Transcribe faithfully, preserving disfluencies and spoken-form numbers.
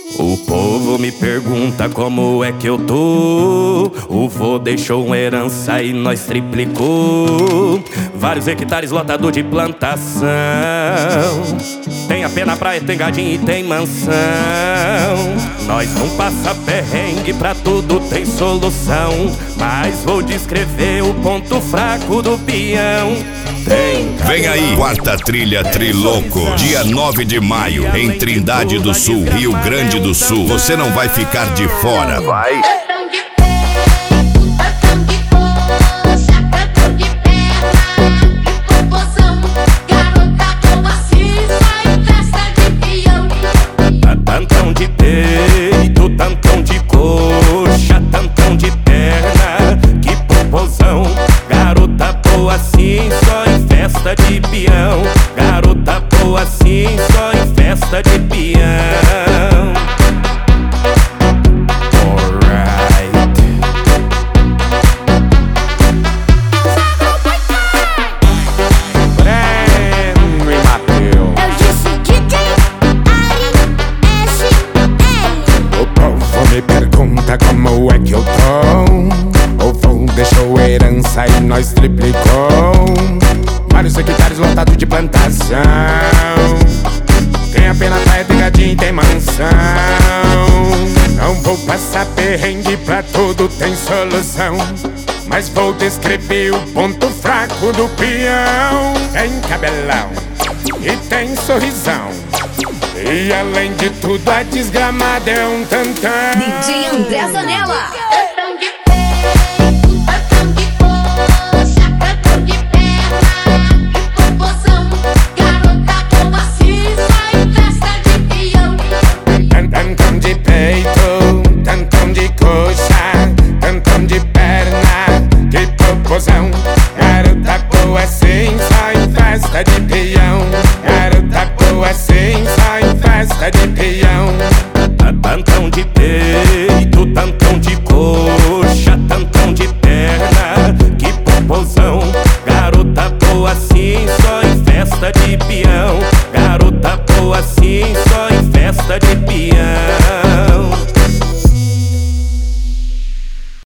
O povo me pergunta como é que eu tô. O vô deixou uma herança e nós triplicou. Vários hectares lotado de plantação. Tem a pé na praia, tem gadinho e tem mansão. Nós não passa perrengue, pra tudo tem solução. Mas vou descrever o ponto fraco do peão. Tem Vem aí, quarta trilha Triloco, dia nove de maio, em Trindade do Sul, Rio Grande do Sul. Você não vai ficar de fora, vai. Tantão de peito, tantão de coxa, tantão de perna, que popozão. Garota boa assim, só em festa de peão. Garota boa assim, só em festa de peão. Alright. Breno e Mateus. Eu disse D J Ari S L. O povo me pergunta como é que eu tô. O vô deixou herança e nós triplicou. Vários hectares lotados de plantação. Tem a pena praia, tem gadinho e tem mansão. Não vou passar perrengue, pra tudo tem solução. Mas vou descrever o ponto fraco do peão. Tem cabelão e tem sorrisão. E além de tudo a desgramada é um tantão. D J André Zanella. Tantão de peito, tantão de coxa, tantão de perna, que popozão. Garota boa assim, só em festa de peão. Garota boa assim, só em festa de peão. Tantão de peito, tantão de coxa, tantão de perna, que popozão. Garota boa assim, só em festa de peão. Garota boa assim, só em festa de peão.